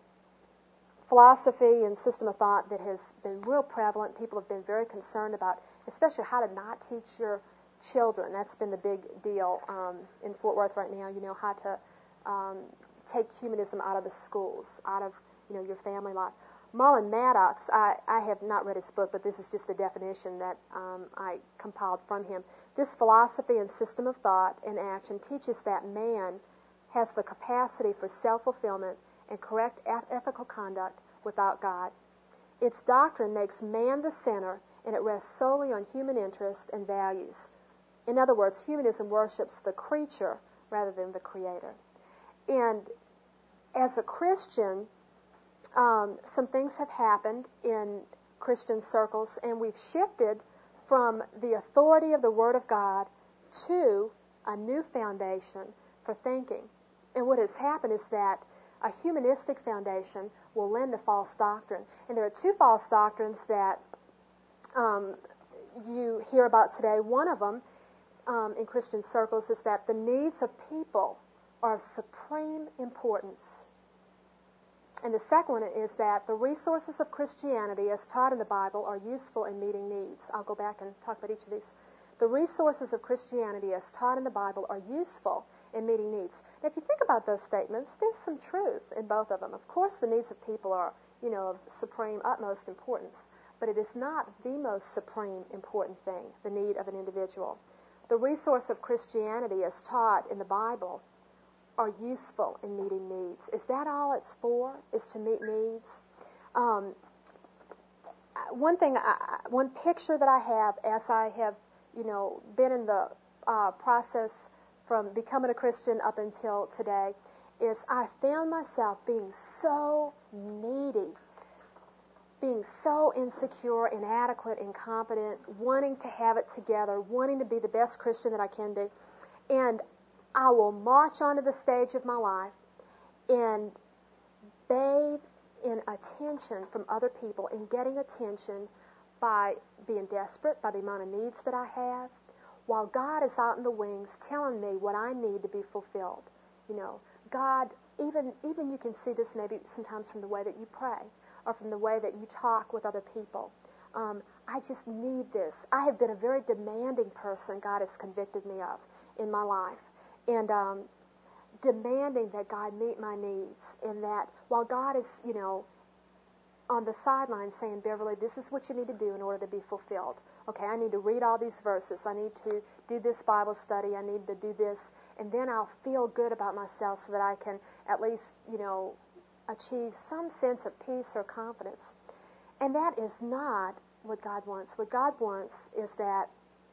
philosophy and system of thought that has been real prevalent. People have been very concerned about, especially how to not teach your children. That's been the big deal um, in Fort Worth right now. You know how to um, take humanism out of the schools, out of you know your family life. Marlon Maddox, I, I have not read his book, but this is just the definition that um, I compiled from him. This philosophy and system of thought and action teaches that man has the capacity for self-fulfillment and correct ethical conduct without God. Its doctrine makes man the center, and it rests solely on human interest and values. In other words, humanism worships the creature rather than the creator. And as a Christian, Um, some things have happened in Christian circles, and we've shifted from the authority of the Word of God to a new foundation for thinking. And what has happened is that a humanistic foundation will lend to false doctrine. And there are two false doctrines that um, you hear about today. One of them um, in Christian circles is that the needs of people are of supreme importance. And the second one is that the resources of Christianity, as taught in the Bible, are useful in meeting needs. I'll go back and talk about each of these. The resources of Christianity, as taught in the Bible, are useful in meeting needs. Now, if you think about those statements, there's some truth in both of them. Of course, the needs of people are, you know, of supreme, utmost importance, but it is not the most supreme important thing, the need of an individual. The resource of Christianity as taught in the Bible are useful in meeting needs. Is that all it's for, is to meet needs? Um, one thing, I, one picture that I have as I have, you know, been in the uh, process from becoming a Christian up until today, is I found myself being so needy, being so insecure, inadequate, incompetent, wanting to have it together, wanting to be the best Christian that I can be. And I will march onto the stage of my life and bathe in attention from other people, in getting attention by being desperate, by the amount of needs that I have, while God is out in the wings telling me what I need to be fulfilled. You know, God, even even you can see this maybe sometimes from the way that you pray or from the way that you talk with other people. Um, I just need this. I have been a very demanding person, God has convicted me of in my life. And um, demanding that God meet my needs, and that while God is, you know, on the sidelines saying, Beverly, this is what you need to do in order to be fulfilled. Okay, I need to read all these verses. I need to do this Bible study. I need to do this. And then I'll feel good about myself so that I can at least, you know, achieve some sense of peace or confidence. And that is not what God wants. What God wants is that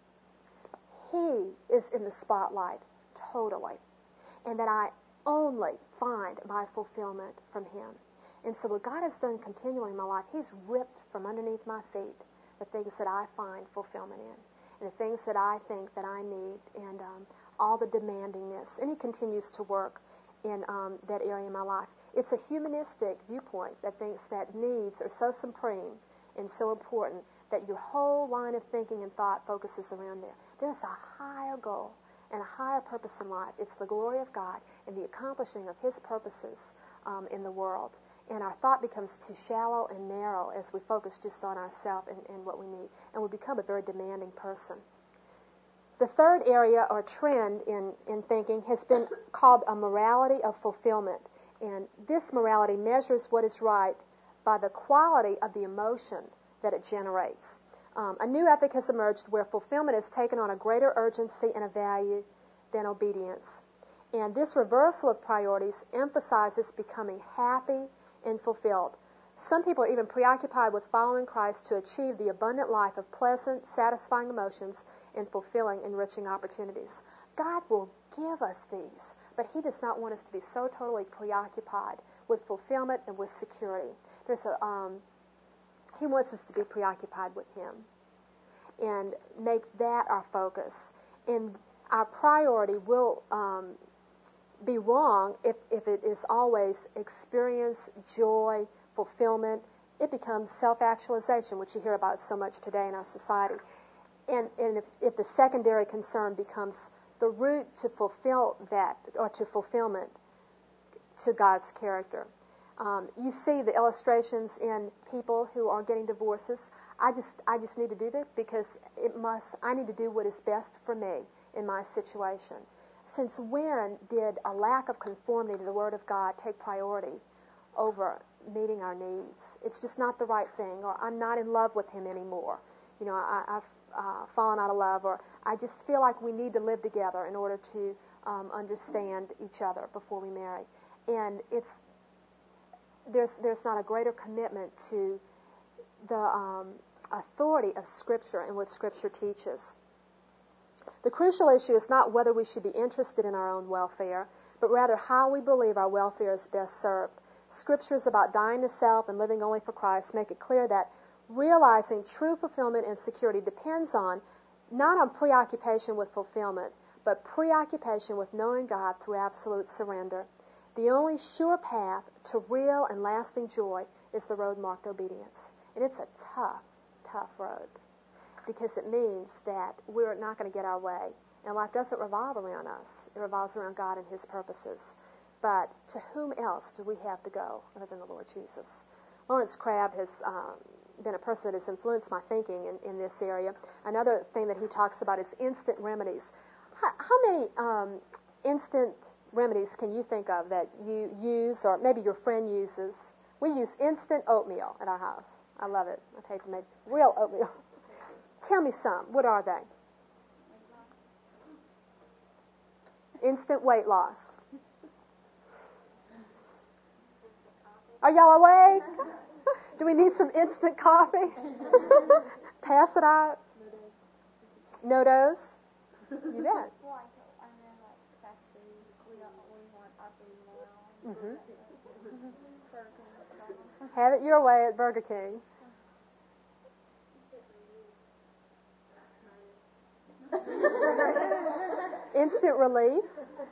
He is in the spotlight totally, and that I only find my fulfillment from Him. And so what God has done continually in my life, He's ripped from underneath my feet the things that I find fulfillment in, and the things that I think that I need, and um, all the demandingness. And He continues to work in um, that area in my life. It's a humanistic viewpoint that thinks that needs are so supreme and so important that your whole line of thinking and thought focuses around there. There's a higher goal and a higher purpose in life. It's the glory of God and the accomplishing of His purposes um, in the world. And our thought becomes too shallow and narrow as we focus just on ourselves and, and what we need. And we become a very demanding person. The third area or trend in, in thinking has been called a morality of fulfillment. And this morality measures what is right by the quality of the emotion that it generates. Um, a new ethic has emerged where fulfillment is taken on a greater urgency and a value than obedience. And this reversal of priorities emphasizes becoming happy and fulfilled. Some people are even preoccupied with following Christ to achieve the abundant life of pleasant, satisfying emotions and fulfilling, enriching opportunities. God will give us these, but He does not want us to be so totally preoccupied with fulfillment and with security. There's a um, He wants us to be preoccupied with Him and make that our focus. And our priority will um, be wrong if, if it is always experience, joy, fulfillment. It becomes self-actualization, which you hear about so much today in our society. And, and if, if the secondary concern becomes the route to fulfill that, or to fulfillment, to God's character. Um, you see the illustrations in people who are getting divorces. I just, I just need to do this because it must. I need to do what is best for me in my situation. Since when did a lack of conformity to the Word of God take priority over meeting our needs? It's just not the right thing, or I'm not in love with Him anymore. You know, I, I've uh, fallen out of love, or I just feel like we need to live together in order to um, understand each other before we marry. And it's there's there's not a greater commitment to the um, authority of Scripture and what Scripture teaches. The crucial issue is not whether we should be interested in our own welfare, but rather how we believe our welfare is best served. Scriptures about dying to self and living only for Christ make it clear that realizing true fulfillment and security depends on not on preoccupation with fulfillment, but preoccupation with knowing God through absolute surrender. The only sure path to real and lasting joy is the road marked obedience. And it's a tough, tough road, because it means that we're not going to get our way. And life doesn't revolve around us. It revolves around God and His purposes. But to whom else do we have to go other than the Lord Jesus? Lawrence Crabb has um, been a person that has influenced my thinking in, in this area. Another thing that he talks about is instant remedies. How, how many um, instant remedies can you think of that you use or maybe your friend uses? We use instant oatmeal at our house. I love it. I hate to make real oatmeal. Tell me some. What are they? Instant weight loss. Are y'all awake? Do we need some instant coffee? Pass it out. No dose? You bet. Mm-hmm. Have it your way at Burger King. Instant relief.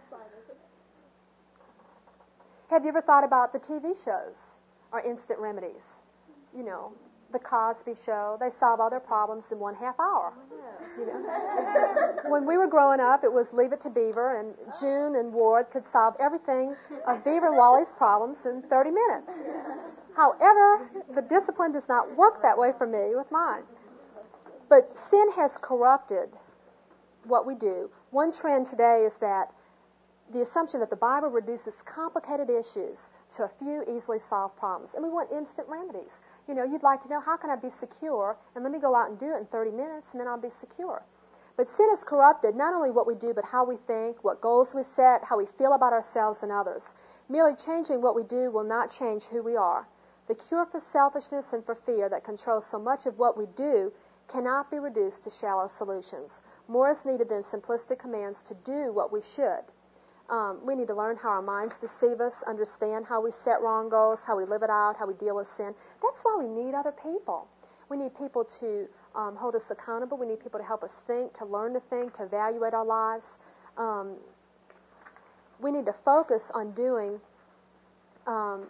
Have you ever thought about the T V shows or instant remedies? You know, the Cosby Show. They solve all their problems in one half hour. You know, when we were growing up, it was Leave It to Beaver, and June and Ward could solve everything of Beaver and Wally's problems in thirty minutes. However, the discipline does not work that way for me with mine. But sin has corrupted what we do. One trend today is that the assumption that the Bible reduces complicated issues to a few easily solved problems. And we want instant remedies. You know, you'd like to know, how can I be secure? And let me go out and do it in thirty minutes, and then I'll be secure. But sin has corrupted not only what we do, but how we think, what goals we set, how we feel about ourselves and others. Merely changing what we do will not change who we are. The cure for selfishness and for fear that controls so much of what we do cannot be reduced to shallow solutions. More is needed than simplistic commands to do what we should. Um, we need to learn how our minds deceive us, understand how we set wrong goals, how we live it out, how we deal with sin. That's why we need other people. We need people to um, hold us accountable. We need people to help us think, to learn to think, to evaluate our lives. Um, we need to focus on doing um,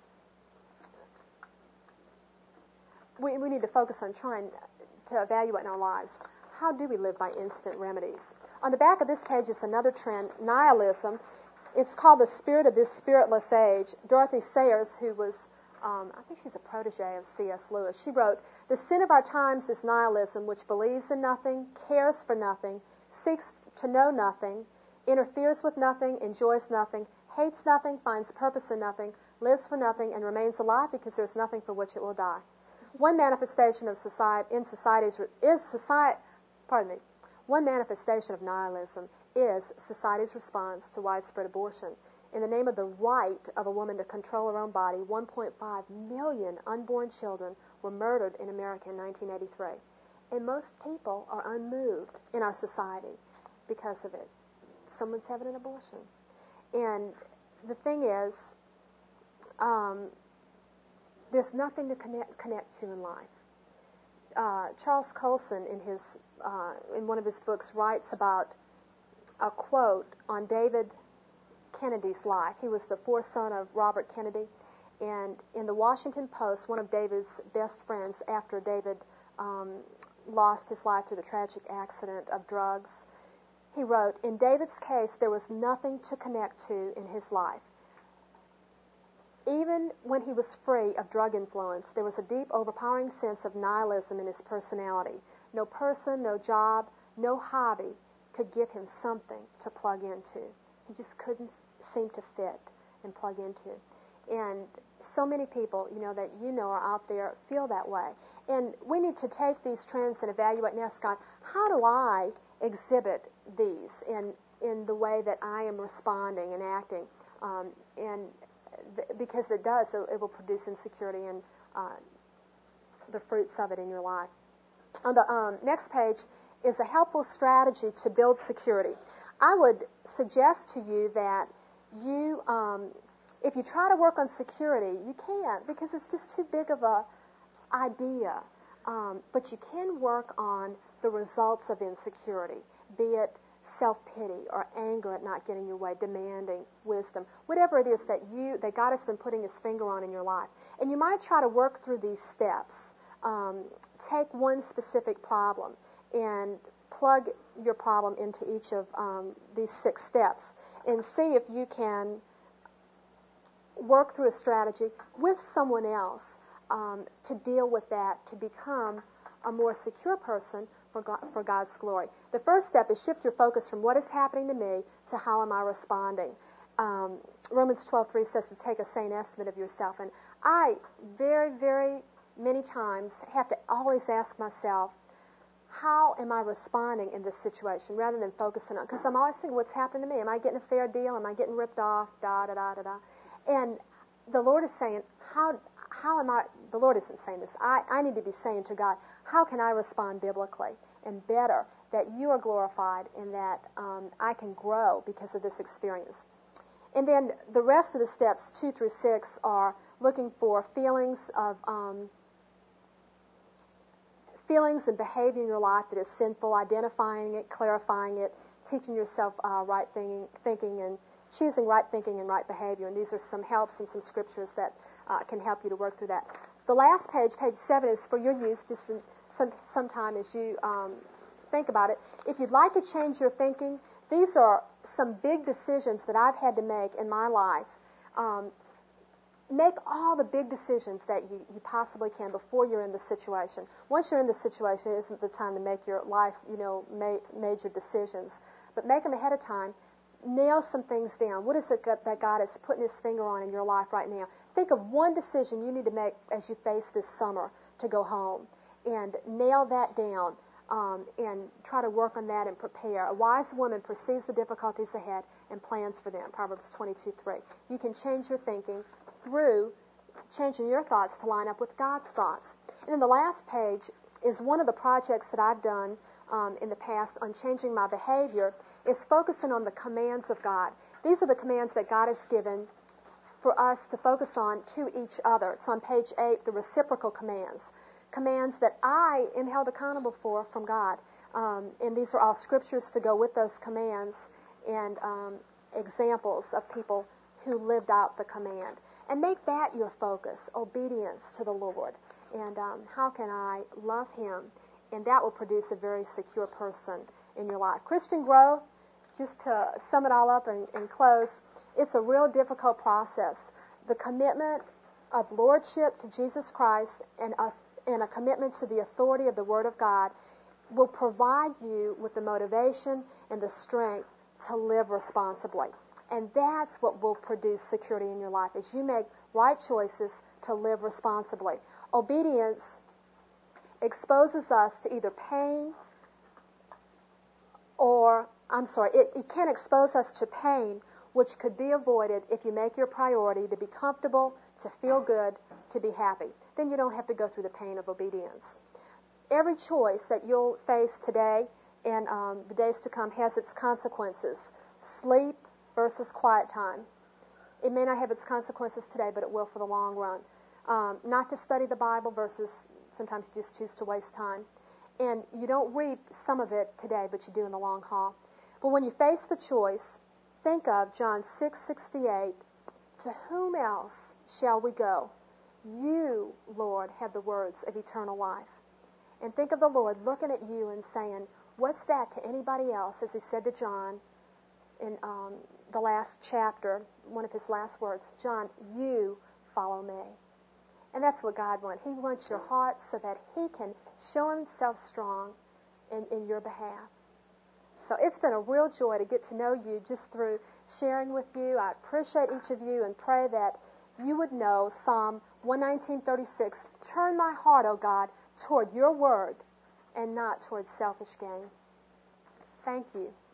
we, we need to focus on trying to evaluate in our lives. How do we live by instant remedies? On the back of this page is another trend, nihilism. It's called The Spirit of This Spiritless Age. Dorothy Sayers, who was, um, I think she's a protege of C S Lewis, she wrote, "The sin of our times is nihilism, which believes in nothing, cares for nothing, seeks to know nothing, interferes with nothing, enjoys nothing, hates nothing, finds purpose in nothing, lives for nothing, and remains alive because there's nothing for which it will die." One manifestation of society in societies is society. Pardon me. One manifestation of nihilism is society's response to widespread abortion. In the name of the right of a woman to control her own body, one point five million unborn children were murdered in America in nineteen eighty-three. And most people are unmoved in our society because of it. Someone's having an abortion. And the thing is, um, there's nothing to connect, connect to in life. Uh, Charles Colson, in his uh, in one of his books, writes about a quote on David Kennedy's life. He was the fourth son of Robert Kennedy, and in the Washington Post, one of David's best friends, after David um, lost his life through the tragic accident of drugs, he wrote, "In David's case, there was nothing to connect to in his life. Even when he was free of drug influence, there was a deep, overpowering sense of nihilism in his personality. No person, no job, no hobby could give him something to plug into. He just couldn't seem to fit and plug into." And so many people, you know, that you know are out there feel that way. And we need to take these trends and evaluate and ask God, how do I exhibit these in in the way that I am responding and acting? Um, and because it does, so it will produce insecurity and uh, the fruits of it in your life. On the um, next page is a helpful strategy to build security. I would suggest to you that you, um, if you try to work on security, you can't, because it's just too big of a idea. Um, but you can work on the results of insecurity, be it self-pity or anger at not getting your way, demanding wisdom, whatever it is that you that God has been putting his finger on in your life. And you might try to work through these steps. Um, take one specific problem and plug your problem into each of um, these six steps and see if you can work through a strategy with someone else um, to deal with that, to become a more secure person for, God, for God's glory. The first step is shift your focus from what is happening to me to how am I responding. Um, Romans twelve three says to take a sane estimate of yourself. And I very, very many times have to always ask myself, how am I responding in this situation rather than focusing on, because I'm always thinking, what's happening to me? Am I getting a fair deal? Am I getting ripped off? Da, da, da, da, da. And the Lord is saying, how how am I, the Lord isn't saying this, I, I need to be saying to God, how can I respond biblically and better, that you are glorified and that um, I can grow because of this experience. And then the rest of the steps, two through six, are looking for feelings of um, feelings and behavior in your life that is sinful, identifying it, clarifying it, teaching yourself uh, right thinking, thinking and choosing right thinking and right behavior. And these are some helps and some scriptures that uh, can help you to work through that. The last page, page seven, is for your use just in some, sometime as you um, think about it. If you'd like to change your thinking, these are some big decisions that I've had to make in my life. Um, make all the big decisions that you, you possibly can before you're in the situation. Once you're in the situation, it isn't the time to make your life, you know, ma- major decisions. But make them ahead of time. Nail some things down. What is it that God is putting His finger on in your life right now? Think of one decision you need to make as you face this summer to go home, and nail that down, um, and try to work on that and prepare. A wise woman perceives the difficulties ahead and plans for them. Proverbs twenty-two three. You can change your thinking through changing your thoughts to line up with God's thoughts. And then the last page is one of the projects that I've done um, in the past on changing my behavior, is focusing on the commands of God. These are the commands that God has given for us to focus on to each other. It's on page eight, the reciprocal commands. Commands that I am held accountable for from God. Um, and these are all scriptures to go with those commands and um, examples of people who lived out the command. And make that your focus, obedience to the Lord. And um, how can I love Him? And that will produce a very secure person in your life. Christian growth, just to sum it all up and, and close, it's a real difficult process. The commitment of lordship to Jesus Christ and a, and a commitment to the authority of the Word of God will provide you with the motivation and the strength to live responsibly. And that's what will produce security in your life, as you make right choices to live responsibly. Obedience exposes us to either pain or, I'm sorry, it, it can expose us to pain, which could be avoided if you make your priority to be comfortable, to feel good, to be happy. Then you don't have to go through the pain of obedience. Every choice that you'll face today and um, the days to come has its consequences. Sleep versus quiet time. It may not have its consequences today, but it will for the long run. Um, not to study the Bible versus sometimes you just choose to waste time. And you don't reap some of it today, but you do in the long haul. But when you face the choice, think of John six sixty-eight. To whom else shall we go? You, Lord, have the words of eternal life. And think of the Lord looking at you and saying, what's that to anybody else? As He said to John in um, the last chapter, one of His last words, John, you follow me. And that's what God wants. He wants your heart so that He can show Himself strong in, in your behalf. So it's been a real joy to get to know you just through sharing with you. I appreciate each of you and pray that you would know Psalm one nineteen thirty-six. Turn my heart, O God, toward your word and not toward selfish gain. Thank you.